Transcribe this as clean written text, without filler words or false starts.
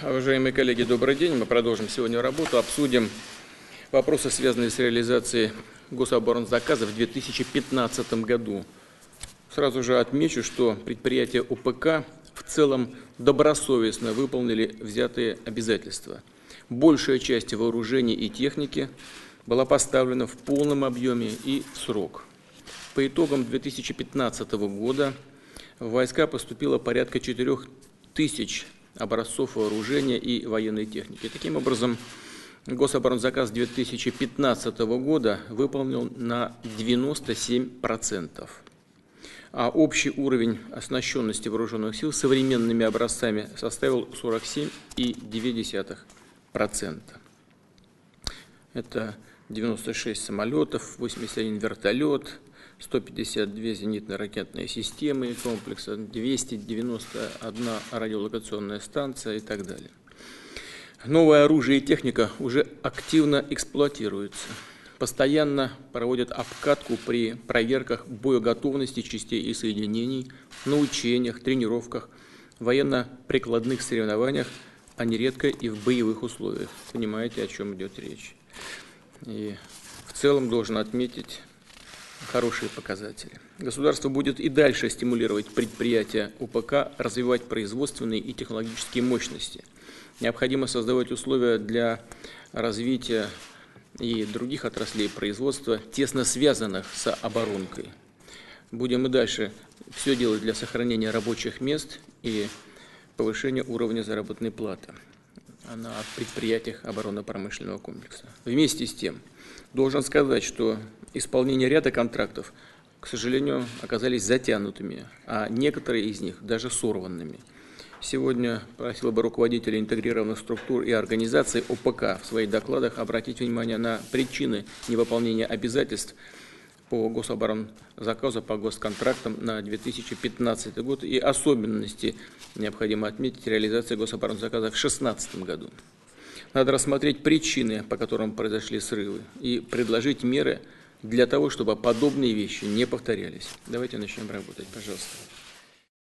Уважаемые коллеги, добрый день. Мы продолжим сегодня работу, обсудим вопросы, связанные с реализацией гособоронзаказа в 2015 году. Сразу же отмечу, что предприятия ОПК в целом добросовестно выполнили взятые обязательства. Большая часть вооружений и техники была поставлена в полном объеме и в срок. По итогам 2015 года в войска поступило порядка 4000 образцов вооружения и военной техники. Таким образом, гособоронзаказ 2015 года выполнен на 97%. А общий уровень оснащенности вооруженных сил современными образцами составил 47,9%. Это 96 самолетов, 81 вертолет, 152 зенитно-ракетные системы комплекса, 291 радиолокационная станция и так далее. Новое оружие и техника уже активно эксплуатируются. Постоянно проводят обкатку при проверках боеготовности частей и соединений, на учениях, тренировках, военно-прикладных соревнованиях, а нередко и в боевых условиях. Понимаете, о чем идет речь. И в целом должен отметить хорошие показатели. Государство будет и дальше стимулировать предприятия ОПК, развивать производственные и технологические мощности. Необходимо создавать условия для развития и других отраслей производства, тесно связанных с оборонкой. Будем и дальше все делать для сохранения рабочих мест и повышения уровня заработной платы на предприятиях оборонно-промышленного комплекса. Вместе с тем, должен сказать, что исполнение ряда контрактов, к сожалению, оказались затянутыми, а некоторые из них даже сорванными. Сегодня просил бы руководителей интегрированных структур и организаций ОПК в своих докладах обратить внимание на причины невыполнения обязательств по гособоронзаказу, по госконтрактам на 2015 год и особенности необходимо отметить реализации гособоронзаказа в 2016 году. Надо рассмотреть причины, по которым произошли срывы, и предложить меры для того, чтобы подобные вещи не повторялись. Давайте начнем работать, пожалуйста.